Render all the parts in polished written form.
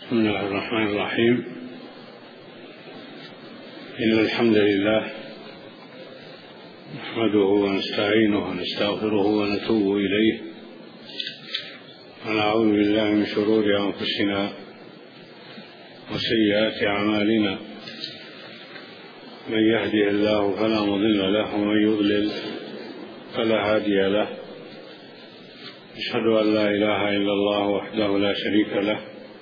بسم الله الرحمن الرحيم. إن الحمد لله نحمده ونستعينه ونستغفره ونتوب إليه، ونعوذ بالله من شرور أنفسنا وسيئات أعمالنا. من يهده الله فلا مضل له، ومن يضلل فلا هادي له. أشهد أن لا إله إلا الله وحده لا شريك له،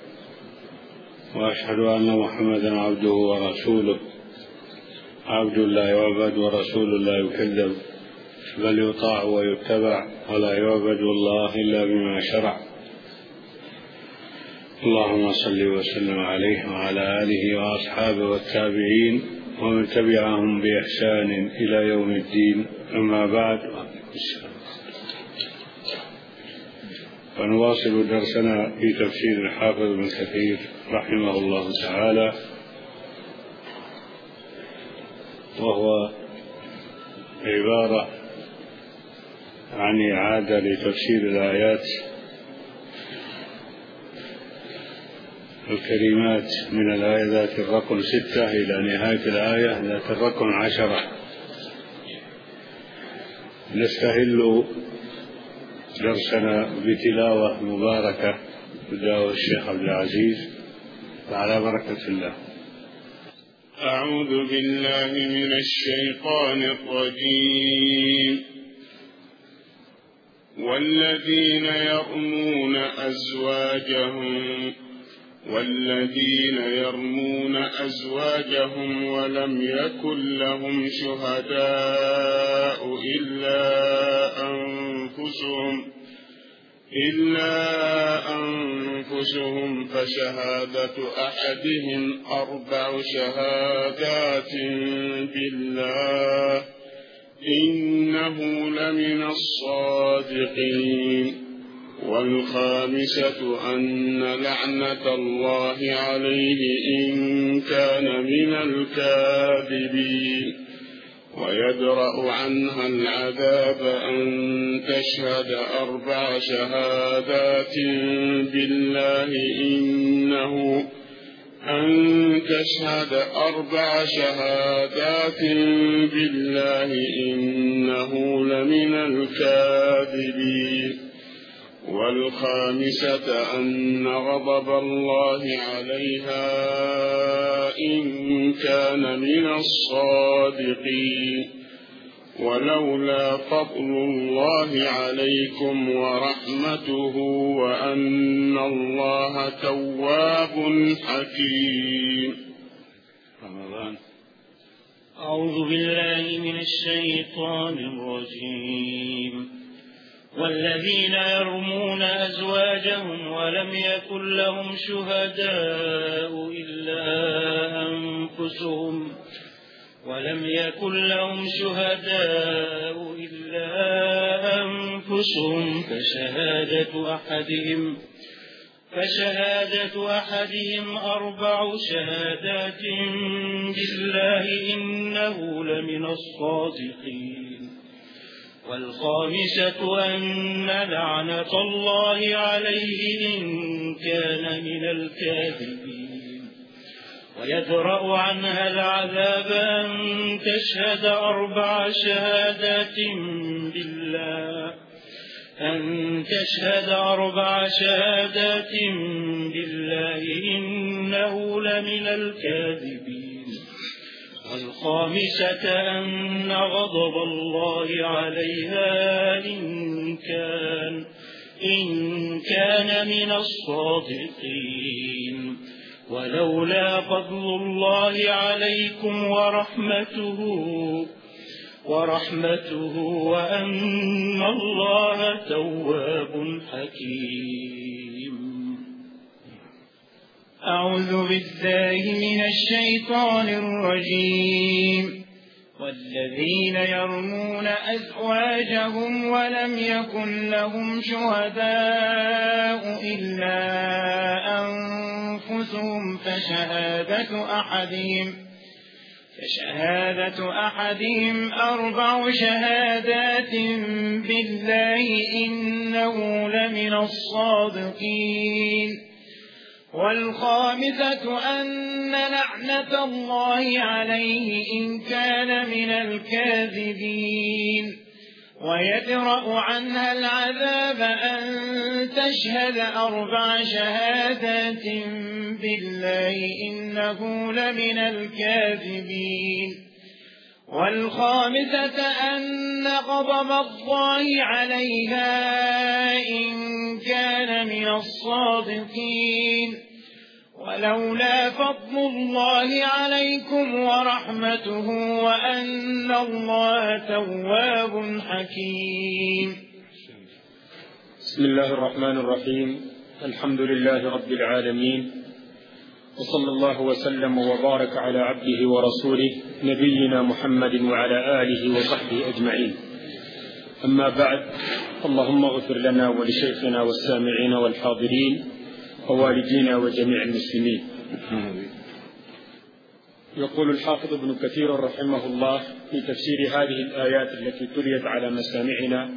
وأشهد أن محمدا عبده ورسوله، عبد الله وعبد ورسول لا يكذب، بل يطاع ويتبع، ولا يعبد الله إلا بما شرع. اللهم صل وسلم عليه وعلى آله وأصحابه والتابعين ومن تبعهم بإحسان إلى يوم الدين. أما بعد، فنواصل درسنا في تفسير الحافظ ابن كثير رحمه الله تعالى، وهو عبارة عن إعادة لتفسير الآيات الكريمات من الآية ذات الرقم 6 إلى نهاية الآية ذات الرقم 10. نستهل درسنا بتلاوة مباركة بداية الشيخ عبد العزيز، فعلى بركة الله. أعوذ بالله من الشيطان الرجيم. والذين يرمون أزواجهم ولم يكن لهم شهداء إلا أنفسهم فشهادة أحدهم 4 شهادات بالله إنه لمن الصادقين. والخامسة أن لعنة الله عليه إن كان من الكاذبين. ويدرأ عنها العذاب أن تشهد 4 شهادات بالله إنه لمن الكاذبين. والخامسة أن غضب الله عليها إن كان من الصادقين. ولولا فضل الله عليكم ورحمته وأن الله تواب حكيم. رمضان. أعوذ بالله من الشيطان الرجيم. والذين يرمون أزواجهم ولم يكن لهم شهداء إلا أنفسهم فشهادة أحدهم 4 شهادات بالله إنه لمن الصادقين. والخامسة أن لعنة الله عليه إن كان من الكاذبين. ويدرأ عنها العذاب أن تشهد 4 شهادات بالله إنه لمن الكاذبين. والخامسة أن غضب الله عليها إن كان من الصادقين. ولولا فضل الله عليكم ورحمته وأن الله تواب حكيم. أعوذ بالله من الشيطان الرجيم. والذين يرمون أزواجهم ولم يكن لهم شهداء إلا أنفسهم فشهادة أحدهم 4 شهادات بالله إنه لمن الصادقين. والخامسة أن لعنة الله عليه إن كان من الكاذبين ويدرأ عنها العذاب أن تشهد 4 شهادات بالله إنه لمن الكاذبين والخامسة أن غضب الله عليها إن كان من الصادقين ولولا فضل الله عليكم ورحمته وأن الله تواب حكيم. بسم الله الرحمن الرحيم. الحمد لله رب العالمين، وصلى الله وسلم وبارك على عبده ورسوله نبينا محمد وعلى آله وصحبه أجمعين. أما بعد، اللهم اغفر لنا ولشيخنا والسامعين والحاضرين ووالدينا وجميع المسلمين. يقول الحافظ ابن كثير رحمه الله في تفسير هذه الآيات التي تليت على مسامعنا: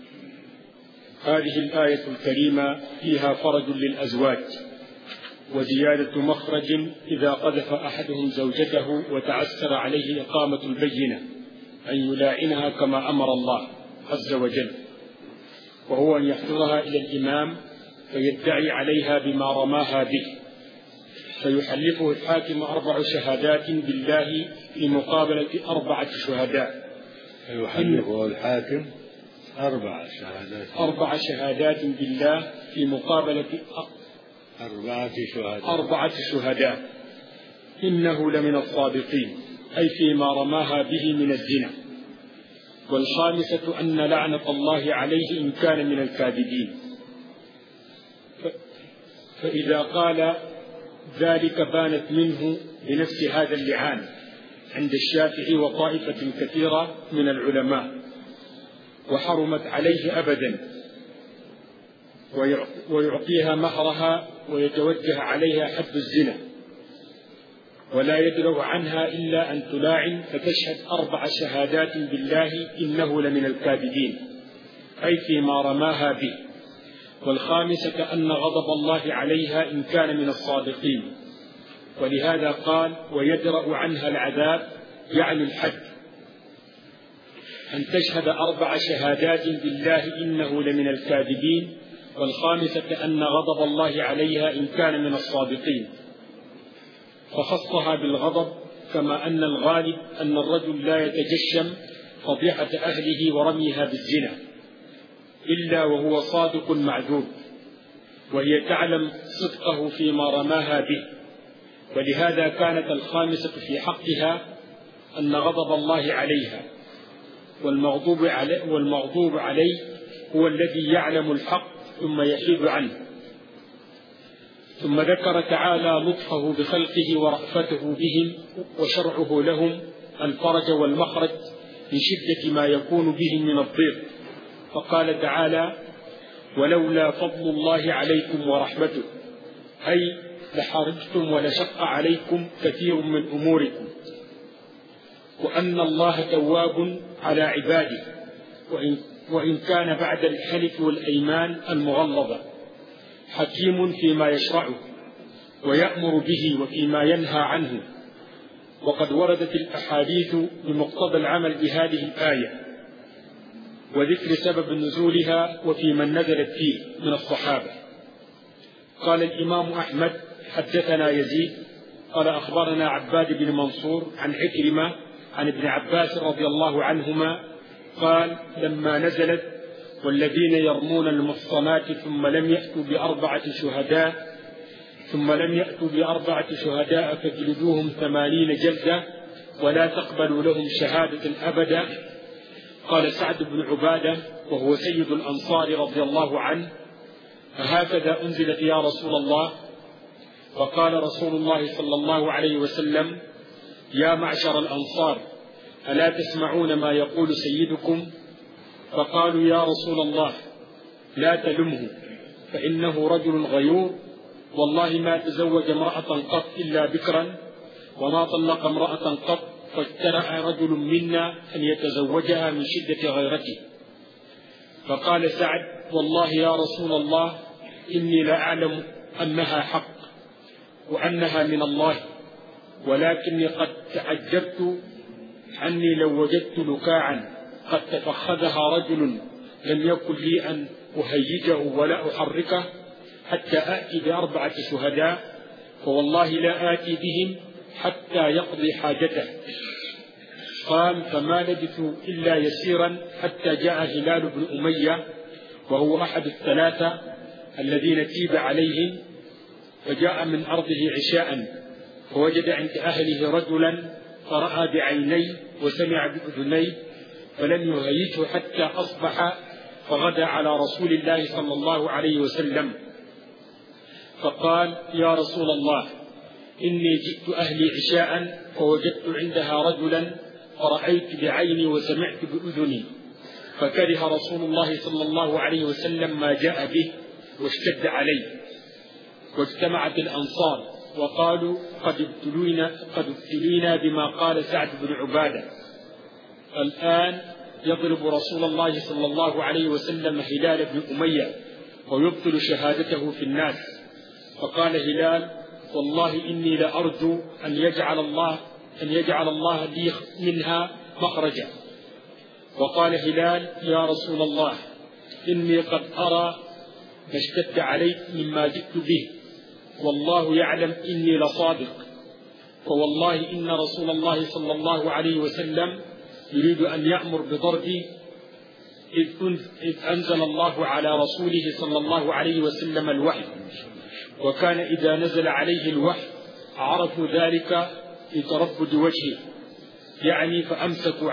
هذه الآية الكريمة فيها فرج للأزواج وزيادة مخرج إذا قذف أحدهم زوجته وتعسر عليه إقامة البينة أن يلاعنها كما أمر الله عز وجل، وهو أن يحضرها إلى الإمام فيدعي عليها بما رماها به، فيحلفه الحاكم 4 شهادات بالله في مقابلة 4 شهداء. يحلفه الحاكم 4 شهادات بالله في مقابلة 4 شهداء إنه لمن الصادقين، أي فيما رماها به من الزنا. والخامسة أن لعنة الله عليه إن كان من الكاذبين. فإذا قال ذلك بانت منه بنفس هذا اللعان عند الشافعي وطائفة كثيرة من العلماء، وحرمت عليه أبدا، ويعطيها مهرها ويتوجه عليها حد الزنا، ولا يدرأ عنها إلا أن تلاعن فتشهد 4 شهادات بالله إنه لمن الكاذبين، أي فيما رماها به. والخامسة أن غضب الله عليها إن كان من الصادقين، ولهذا قال ويدرأ عنها العذاب، يعني الحد، أن تشهد 4 شهادات بالله إنه لمن الكاذبين. والخامسة أن غضب الله عليها إن كان من الصادقين، فخصها بالغضب، كما أن الغالب أن الرجل لا يتجشم فضيحة أهله ورميها بالزنا إلا وهو صادق معذور، وهي تعلم صدقه فيما رماها به. ولهذا كانت الخامسة في حقها أن غضب الله عليها، والمغضوب عليه هو الذي يعلم الحق ثم يحيد عنه. ثم ذكر تعالى لطفه بخلقه ورأفته بهم وشرعه لهم الفرج والمخرج من شدة ما يكون بهم من الضيق، فقال تعالى ولولا فضل الله عليكم ورحمته، أي لحرجتم ولشق عليكم كثير من أموركم، وأن الله تواب على عباده، وإن كان بعد الحلف والأيمان المغلظة حكيم فيما يشرعه ويأمر به وفيما ينهى عنه. وقد وردت الأحاديث بمقتضى العمل بهذه الآية وذكر سبب نزولها وفي من نزلت فيه من الصحابة. قال الإمام أحمد حدثنا يزيد قال أخبرنا عباد بن منصور عن عكرمة عن ابن عباس رضي الله عنهما قال لما نزلت والذين يرمون المحصنات ثم لم يأتوا بأربعة شهداء فاجلدوهم 80 جلدة ولا تقبلوا لهم شهادة أبدا. قال سعد بن عبادة وهو سيد الأنصار رضي الله عنه فهكذا أنزلت يا رسول الله؟ فقال رسول الله صلى الله عليه وسلم يا معشر الأنصار ألا تسمعون ما يقول سيدكم؟ فقالوا يا رسول الله لا تلمه فإنه رجل غيور، والله ما تزوج امرأة قط إلا بكرا وما طلق امرأة قط، فاجترأ رجل منا أن يتزوجها من شدة غيرته. فقال سعد والله يا رسول الله إني لا أعلم أنها حق، وأنها من الله، ولكني قد تعجبت أني لو وجدت لكاعا قد تفخذها رجل لم يكن لي أن أهيجه ولا أحركه حتى آتي ب4 شهداء، فوالله لا آتي بهم حتى يقضي حاجته. قال: فما لبثوا إلا يسيرا حتى جاء هلال بن أمية، وهو أحد ال3 الذين تيب عليهم، فجاء من أرضه عشاء فوجد عند أهله رجلا فرأى بعينيه وسمع بأذنيه، فلم يهيجه حتى أصبح، فغدا على رسول الله صلى الله عليه وسلم فقال: يا رسول الله، إني جئت أهلي عشاء فوجدت عندها رجلا فرأيت بعيني وسمعت بأذني، فكره رسول الله صلى الله عليه وسلم ما جاء به واشتد عليه. واجتمعت الأنصار وقالوا: قد ابتلينا بما قال سعد بن عبادة. الآن يضرب رسول الله صلى الله عليه وسلم هلال بن أمية ويبطل شهادته في الناس. فقال هلال: والله إني لأرجو أن يجعل الله لي منها مخرجا. وقال هلال: يا رسول الله، إني قد أرى ما اشتد عليك مما جئت به، والله يعلم إني لصادق، فوالله إن رسول الله صلى الله عليه وسلم يريد أن يأمر بضربي إذ أنزل الله على رسوله صلى الله عليه وسلم الوحي، وكان إذا نزل عليه الوحي عرفوا ذلك لتربد وجهه، يعني فأمسكوا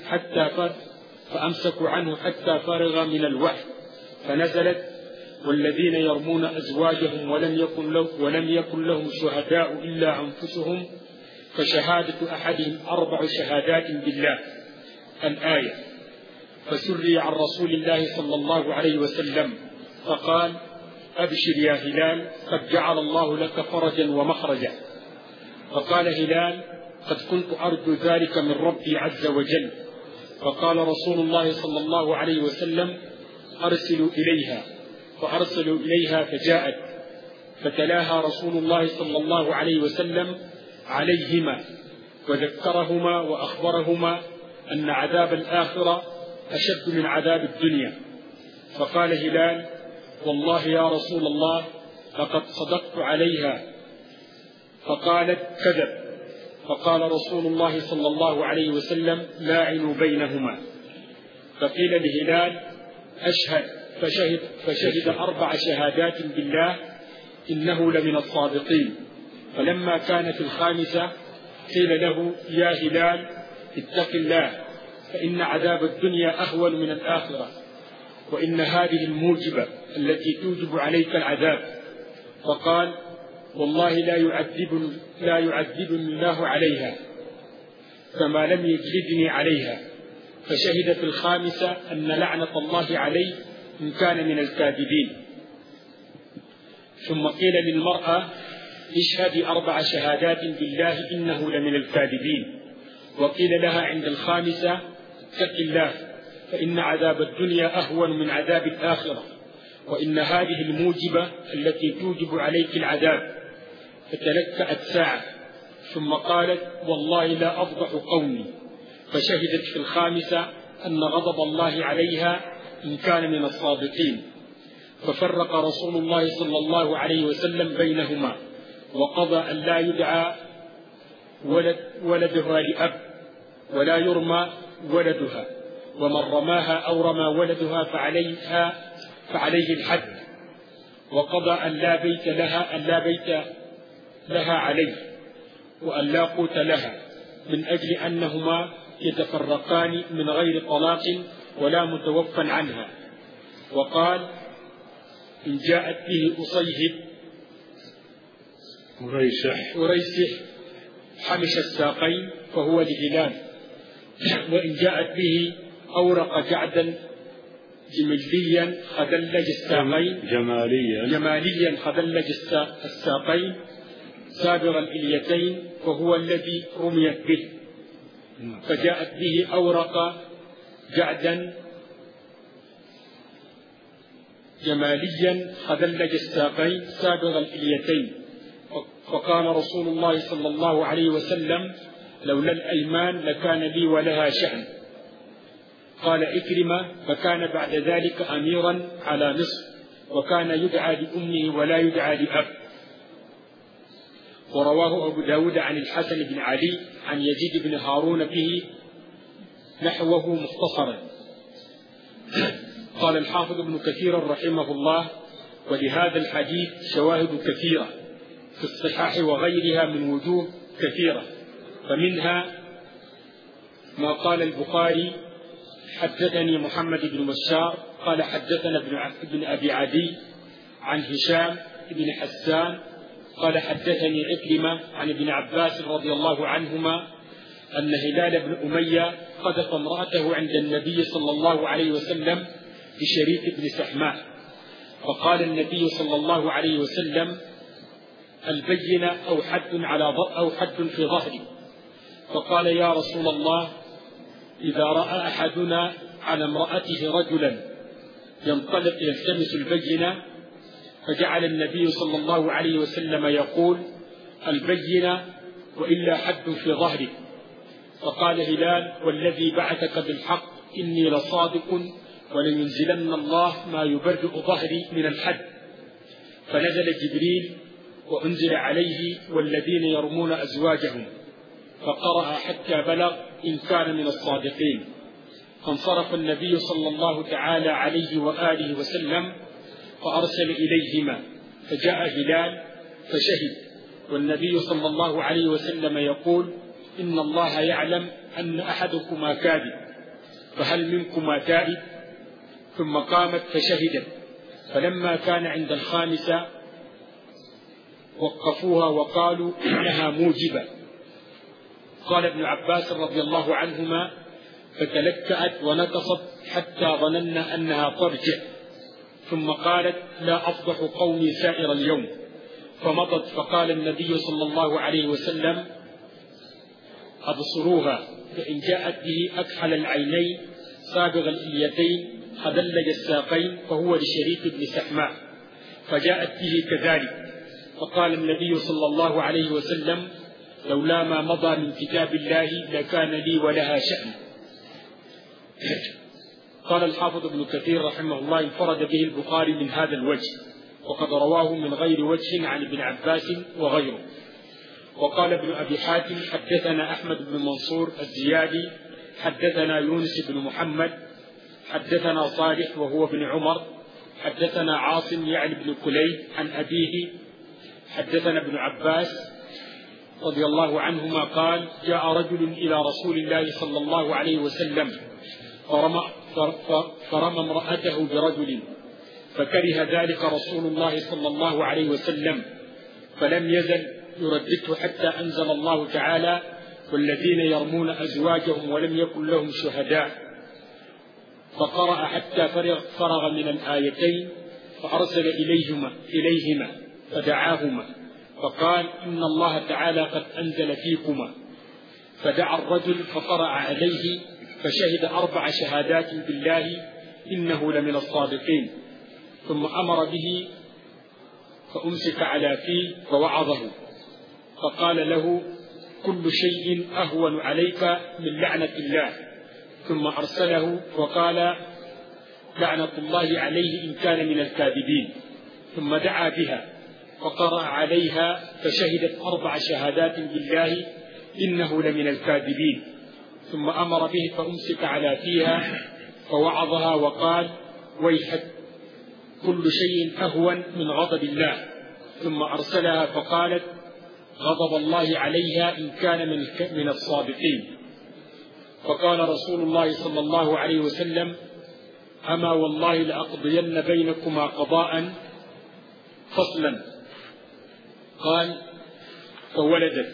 عنه حتى فرغ من الوحي، فنزلت: والذين يرمون أزواجهم ولم يكن لهم شهداء إلا أنفسهم فشهادة أحدهم 4 شهادات بالله، الآية. فسري عن رسول الله صلى الله عليه وسلم فقال: أبشر يا هلال، قد جعل الله لك فرجا ومخرجا. فقال هلال: قد كنت أرجو ذلك من ربي عز وجل. فقال رسول الله صلى الله عليه وسلم: أرسلوا إليها. فأرسلوا إليها فجاءت، فتلاها رسول الله صلى الله عليه وسلم عليهما، وذكرهما وأخبرهما أن عذاب الآخرة أشد من عذاب الدنيا. فقال هلال: والله يا رسول الله لقد صدقت عليها. فقالت: كذب. فقال رسول الله صلى الله عليه وسلم: لاعنوا بينهما. فقيل لهلال: أشهد. فشهد 4 شهادات بالله إنه لمن الصادقين. فلما كان في الخامسة قيل له: يا هلال، اتق الله، فإن عذاب الدنيا أهون من الآخرة، وإن هذه الموجبة التي توجب عليك العذاب. فقال: والله لا يعذبني الله عليها فما لم يجلدني عليها. فشهد في الخامسة أن لعنة الله عليه إن كان من الكاذبين. ثم قيل للمرأة: اشهدي 4 شهادات بالله إنه لمن الكاذبين. وقيل لها عند الخامسة: اتق الله، فإن عذاب الدنيا أهون من عذاب الآخرة، وإن هذه الموجبة التي توجب عليك العذاب. فتلكأت ساعة ثم قالت: والله لا أفضح قومي. فشهدت في الخامسة أن غضب الله عليها إن كان من الصادقين. ففرق رسول الله صلى الله عليه وسلم بينهما، وقضى أن لا يدعى ولدها لأب ولا يرمى ولدها، ومن رماها أو رمى ولدها فعليه الحد. وقضى أن لا بيت لها عليه، وأن لا قوت لها، من أجل أنهما يتفرقان من غير طلاق ولا متوفى عنها. وقال: إن جاءت به أريسح حمش الساقين فهو لهلال، وإن جاءت به أورق جعدا جماليا خدلج الساقين سابغ الإليتين فهو الذي رميت به. فجاءت به أورق جعدا جماليا خدلج الساقين سابغ الإليتين. فقال رسول الله صلى الله عليه وسلم: لولا الأيمان لكان لي ولها شأن. قال إكرمة: فكان بعد ذلك أميرا على مصر، وكان يدعى لأمه ولا يدعى لأب. ورواه أبو داود عن الحسن بن علي عن يزيد بن هارون به نحوه مختصرا. قال الحافظ ابن كثير رحمه الله: ولهذا الحديث شواهد كثيرة في الصحاح وغيرها من وجوه كثيرة، فمنها ما قال البخاري: حدثني محمد بن بشار قال حدثنا ابن أبي عدي عن هشام بن حسان قال حدثني عكرمة عن ابن عباس رضي الله عنهما أن هلال بن أمية قذف امرأته عند النبي صلى الله عليه وسلم بشريك بن سحماء، فقال النبي صلى الله عليه وسلم: البينة أو حد في ظهري. فقال: يا رسول الله، إذا رأى أحدنا على امرأته رجلا ينطلق يلتمس البينة، فجعل النبي صلى الله عليه وسلم يقول: البينة وإلا حد في ظهري. فقال هلال: والذي بعثك بالحق إني لصادق ولينزلن الله ما يبرئ ظهري من الحد. فنزل جبريل وأنزل عليه: والذين يرمون أزواجهم، فقرأ حتى بلغ: إن كان من الصادقين. فانصرف النبي صلى الله تعالى عليه وآله وسلم فأرسل إليهما، فجاء هلال فشهد، والنبي صلى الله عليه وسلم يقول: إن الله يعلم أن أحدكما كاذب، فهل منكما تائب؟ ثم قامت فشهدت، فلما كان عند الخامسة وقفوها وقالوا: إنها موجبة. قال ابن عباس رضي الله عنهما: فتلكأت ونكصت حتى ظننا أنها ترجع، ثم قالت: لا أفضح قومي سائر اليوم. فمضت، فقال النبي صلى الله عليه وسلم: أبصروها، فإن جاءت به أكحل العينين سابغ الإليتين خدلج الساقين فهو لشريك بن سحماء، فجاءت به كذلك. فقال النبي صلى الله عليه وسلم: لولا ما مضى من كتاب الله لكان لي ولها شأن. قال الحافظ ابن كثير رحمه الله: انفرد به البخاري من هذا الوجه، وقد رواه من غير وجه عن ابن عباس وغيره. وقال ابن أبي حاتم: حدثنا أحمد بن منصور الزيادي حدثنا يونس بن محمد حدثنا صالح وهو بن عمر حدثنا عاصم يعني بن كليب عن أبيه حدثنا ابن عباس رضي الله عنهما قال: جاء رجل إلى رسول الله صلى الله عليه وسلم فرمى امرأته برجل، فكره ذلك رسول الله صلى الله عليه وسلم، فلم يزل يردده حتى أنزل الله تعالى: والذين يرمون أزواجهم ولم يكن لهم شهداء. فقرأ حتى فرغ من الآيتين، فأرسل إليهما فدعاهما، فقال: إن الله تعالى قد أنزل فيكما. فدعا الرجل فقرأ عليه، فشهد 4 شهادات بالله إنه لمن الصادقين، ثم أمر به فأمسك على فيه فوعظه، فقال له: كل شيء أهون عليك من لعنة الله. ثم أرسله وقال: لعنة الله عليه إن كان من الكاذبين. ثم دعا بها فقرأ عليها، فشهدت 4 شهادات بالله إنه لمن الكاذبين. ثم أمر به فأمسك على فيها فوعظها وقال: ويحك، كل شيء أهون من غضب الله. ثم أرسلها فقالت: غضب الله عليها إن كان من الصادقين. فقال رسول الله صلى الله عليه وسلم: أما والله لأقضين بينكما قضاء فصلا. قال: فولدت،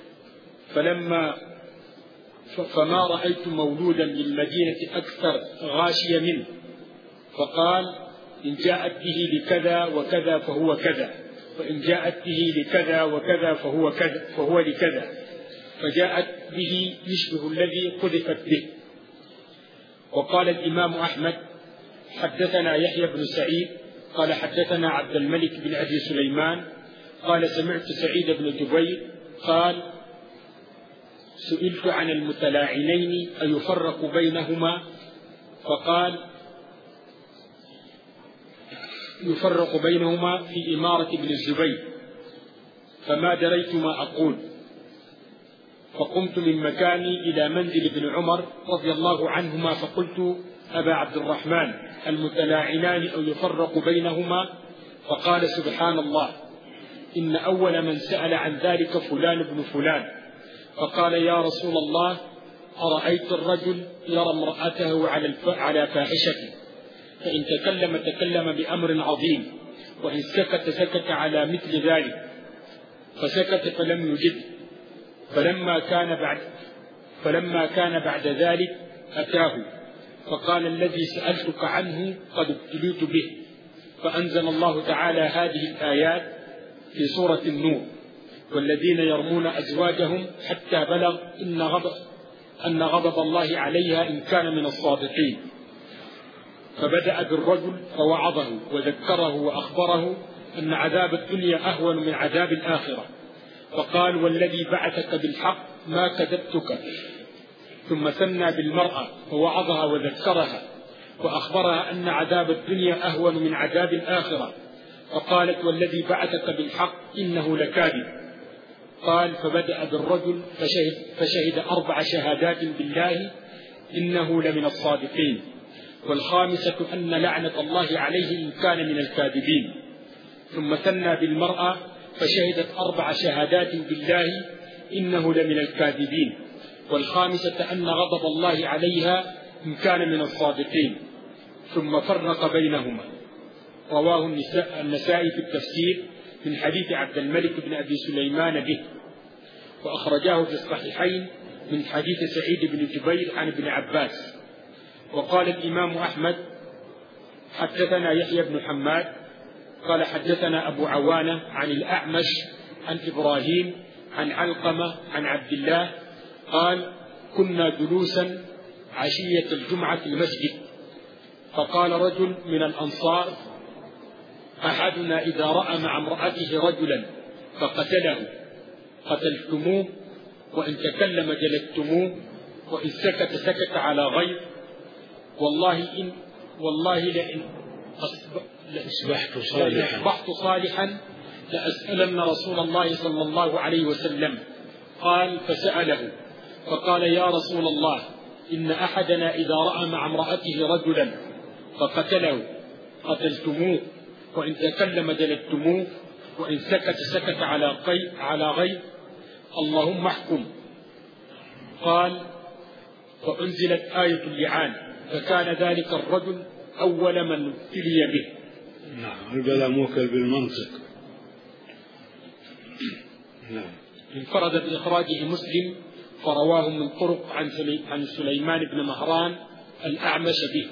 فما رأيت مولودا للمدينة أكثر غاشية منه. فقال: إن جاءت به لكذا وكذا فهو كذا، وإن جاءت به لكذا وكذا فهو لكذا، فجاءت به يشبه الذي قذفت به. وقال الإمام أحمد: حدثنا يحيى بن سعيد قال حدثنا عبد الملك بن أبي سليمان قال سمعت سعيد بن جبير قال سئلت عن المتلاعنين أيفرق بينهما؟ فقال يفرق بينهما في إمارة ابن الزبير، فما دريت ما أقول، فقمت من مكاني إلى منزل ابن عمر رضي الله عنهما فقلت أبا عبد الرحمن المتلاعنان أو يفرق بينهما؟ فقال سبحان الله إن أول من سأل عن ذلك فلان بن فلان. فقال يا رسول الله أرأيت الرجل يرى امرأته على فاحشة، فإن تكلم بأمر عظيم، وإن سكت على مثل ذلك، فسكت فلم يجب، فلما كان بعد ذلك أتاه فقال الذي سألتك عنه قد ابتليت به، فأنزل الله تعالى هذه الآيات في سورة النور والذين يرمون أزواجهم حتى بلغ أن غضب الله عليها إن كان من الصادقين. فبدأ بالرجل فوعظه وذكره وأخبره أن عذاب الدنيا أهون من عذاب الآخرة، فقال والذي بعثك بالحق ما كذبتك. ثم ثنى بالمرأة فوعظها وذكرها وأخبرها أن عذاب الدنيا أهون من عذاب الآخرة، فقالت والذي بعثك بالحق إنه لكاذب. قال فبدأ بالرجل فشهد 4 شهادات بالله إنه لمن الصادقين، والخامسة أن لعنة الله عليه إن كان من الكاذبين. ثم ثنى بالمرأة فشهدت 4 شهادات بالله إنه لمن الكاذبين، والخامسة أن غضب الله عليها إن كان من الصادقين، ثم فرق بينهما. رواه النسائي في التفسير من حديث عبد الملك بن أبي سليمان به، وأخرجاه في الصحيحين من حديث سعيد بن جبير عن ابن عباس. وقال الإمام أحمد حدثنا يحيى بن حماد قال حدثنا أبو عوانة عن الأعمش عن إبراهيم عن علقمة عن عبد الله قال كنا جلوسا عشية الجمعة في المسجد، فقال رجل من الأنصار أحدنا إذا رأى مع امرأته رجلا فقتله قتلتموه، وإن تكلم جلدتموه، وإن سكت على غير، والله لئن أصبحت صالحا لأسألن رسول الله صلى الله عليه وسلم. قال فسأله فقال يا رسول الله إن أحدنا إذا رأى مع امرأته رجلا فقتله قتلتموه، وإن تكلم جلدتموه، وإن سكت على غير، اللهم احكم. قال فأنزلت آية اللعان، فكان ذلك الرجل أول من ابتلي به. نعم، البلاء موكل بالمنطق. نعم. انفرد بإخراجه مسلم فرواه من طرق عن سليمان بن مهران الأعمش به.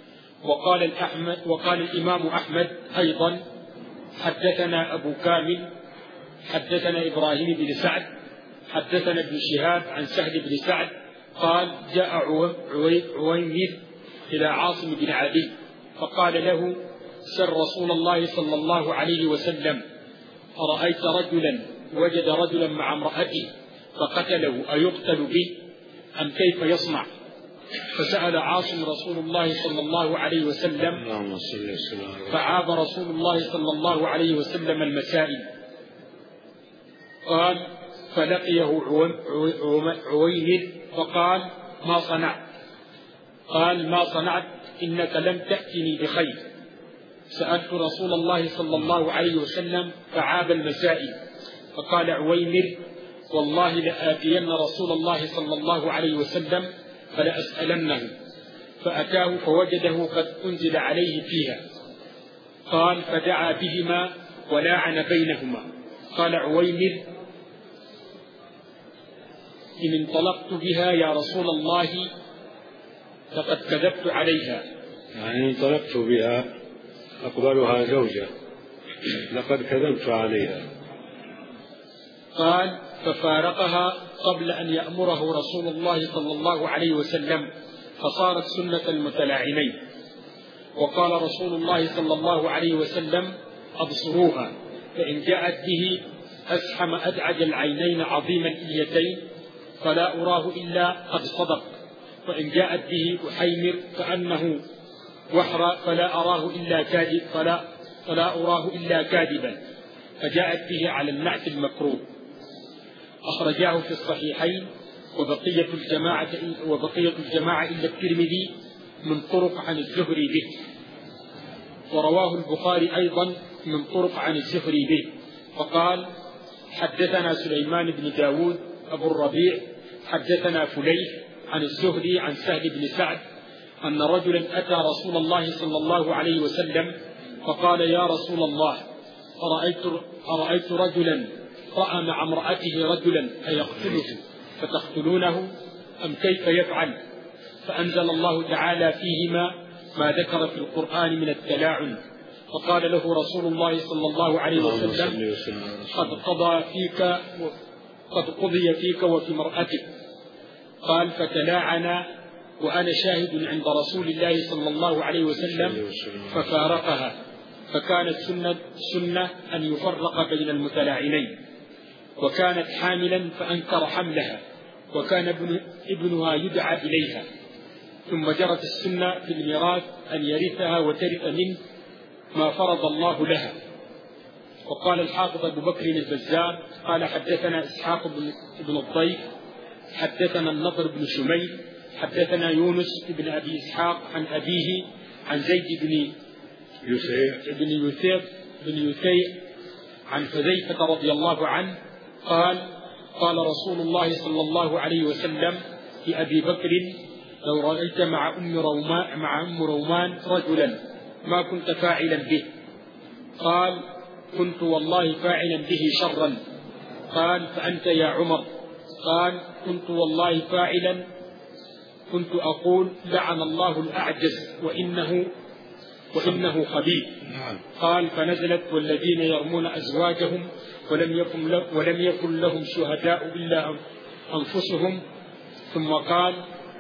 وقال الإمام أحمد أيضا حدثنا أبو كامل حدثنا إبراهيم بن سعد حدثنا ابن شهاب عن سهل بن سعد قال جاء عويمر إلى عاصم بن عدي فقال له سر رسول الله صلى الله عليه وسلم أرأيت رجلا وجد رجلا مع امرأته فقتله أيقتل به أم كيف يصنع؟ فسأل عاصم رسول الله صلى الله عليه وسلم فعاب رسول الله صلى الله عليه وسلم المسائل. قال فلقيه عويمر فقال ما صنعت؟ قال ما صنعت إنك لم تأتني بخير. سألت رسول الله صلى الله عليه وسلم فعاب المسائل. فقال عويمر والله لآتين رسول الله صلى الله عليه وسلم فلأسألنه، فأتاه فوجده قد أنزل عليه فيها. قال فدعا بهما ولاعن بينهما. قال عويمر إن انطلقت بها يا رسول الله فقد كذبت عليها. يعني انطلقت بها أقبلها زوجة لقد كذبت عليها. قال ففارقها قبل أن يأمره رسول الله صلى الله عليه وسلم، فصارت سنة المتلاعنين. وقال رسول الله صلى الله عليه وسلم أبصروها فإن جاءت به أسحم أدعج العينين عظيم الإليتين فلا أراه إلا قد صدق، وإن جاءت به أحيمر كأنه وحر فلا أراه إلا كاذبا، فجاءت به على النعت المكروه. أخرجاه في الصحيحين وبقية الجماعة إلا الترمذي من طرق عن الزهري به، ورواه البخاري أيضا من طرق عن الزهري به، فقال: حدثنا سليمان بن داود أبو الربيع حدثنا فليح عن الزهري عن سهل بن سعد أن رجلا أتى رسول الله صلى الله عليه وسلم فقال: يا رسول الله، أرأيت رجلا رأى مع امرأته رجلا أيقتله فتقتلونه أم كيف يفعل؟ فأنزل الله تعالى فيهما ما ذكر في القرآن من التلاعن، فقال له رسول الله صلى الله عليه وسلم: قد قضي فيك وفي مرأتك. قال: فتلاعنا وأنا شاهد عند رسول الله صلى الله عليه وسلم ففارقها، فكانت سنة أن يفرق بين المتلاعنين، وكانت حاملا فأنكر حملها، وكان ابنها يدعى إليها، ثم جرت السنة في الميراث أن يرثها وترث منه ما فرض الله لها. وقال الحافظ أبو بكر البزار قال: حدثنا إسحاق بن الضيف حدثنا النضر بن شميل حدثنا يونس بن أبي إسحاق عن أبيه عن زيد بن يثيع عن حذيفة رضي الله عنه قال: قال رسول الله صلى الله عليه وسلم لأبي بكر: لو رأيت مع أم رومان رجلا ما كنت فاعلا به. قال: كنت والله فاعلا به شرا. قال: فأنت يا عمر؟ قال: كنت والله فاعلا، كنت أقول: لعن الله الأعجز وإنه خبيث. قال: فنزلت: والذين يرمون أزواجهم ولم يكن لهم شهداء إلا أنفسهم. ثم قال: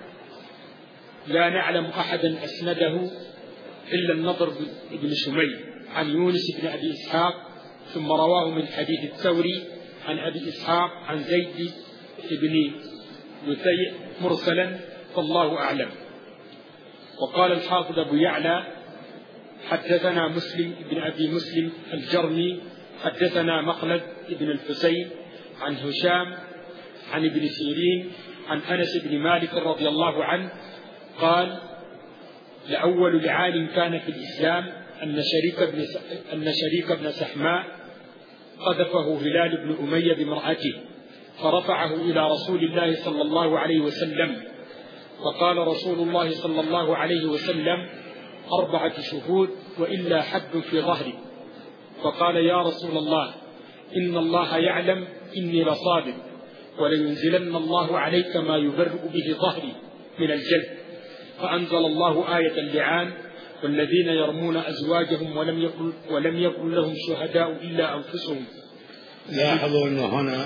لا نعلم أحدا أسنده إلا النضر بن شميل عن يونس بن أبي إسحاق، ثم رواه من حديث الثوري عن أبي إسحاق عن زيد بن يثيع مرسلا، فالله أعلم. وقال الحافظ أبو يعلى: حدثنا مسلم بن أبي مسلم الجرمي حدثنا مخلد بن الحسين عن هشام عن ابن سيرين عن أنس بن مالك رضي الله عنه قال: لأول لعان كان في الإسلام أن شريك بن سحماء قذفه هلال بن أمية بامرأته، فرفعه إلى رسول الله صلى الله عليه وسلم، فقال رسول الله صلى الله عليه وسلم: 4 شهود وإلا حد في ظهري. فقال: يا رسول الله، إن الله يعلم إني لصادق، ولينزلن الله عليك ما يبرئ به ظهري من الجلد. فأنزل الله آية اللعان: والذين يرمون أزواجهم ولم يكن لهم شهداء إلا أنفسهم. لاحظوا أنه هنا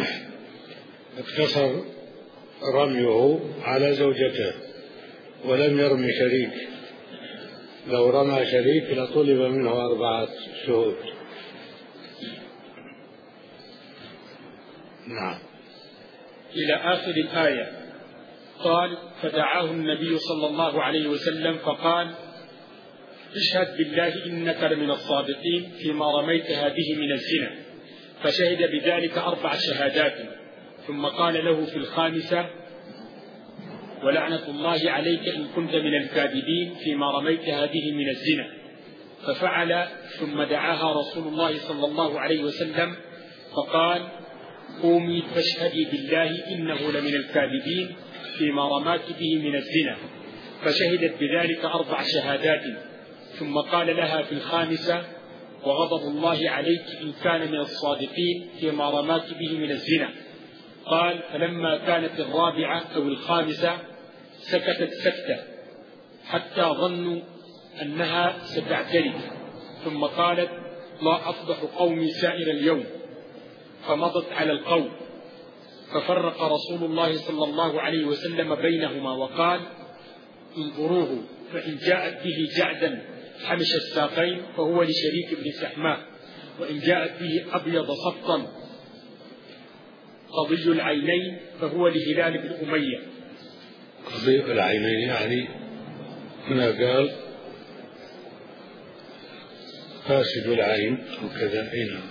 اقتصر رميه على زوجته ولم يرمي شريك، لو رمى شريك لطلب منه 4 شهود. نعم. إلى آخر الآية. قال: فدعاه النبي صلى الله عليه وسلم فقال: اشهد بالله إنك لمن الصادقين فيما رميت هذه من الزنا، فشهد بذلك 4 شهادات، ثم قال له في الخامسة: ولعنة الله عليك إن كنت من الكاذبين فيما رميت هذه من الزنا. ففعل، ثم دعاها رسول الله صلى الله عليه وسلم فقال: قومي فاشهدي بالله إنه لمن الكاذبين فيما رمات به من الزنا، فشهدت بذلك 4 شهادات، ثم قال لها في الخامسة: وغضب الله عليك إن كان من الصادقين فيما رمات به من الزنا. قال: فلما كانت الرابعة أو الخامسة سكتت سكتة حتى ظنوا أنها ستعترف، ثم قالت: لا أفضح قومي سائر اليوم، فمضت على القوم، ففرق رسول الله صلى الله عليه وسلم بينهما وقال: انظروه، فإن جاءت به جعدا حمش الساقين فهو لشريك بن سحماء، وإن جاءت به أبيض سطا قضي العينين فهو لهلال بن أمية. قضي العينين يعني هنا قال فاسد العين وكذا. نعم.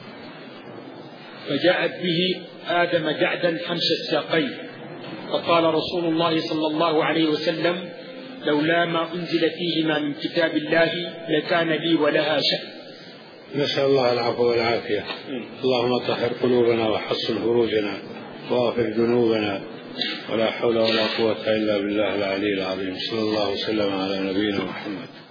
فجاءت به آدم جعدا حمش الساقين، فقال رسول الله صلى الله عليه وسلم: لولا ما أنزل فيهما من كتاب الله لكان لي ولها شأن. نسأل الله العفو والعافية. اللهم طهر قلوبنا وحصن فروجنا واغفر ذنوبنا، ولا حول ولا قوة إلا بالله العلي العظيم. صلى الله وسلم على نبينا محمد.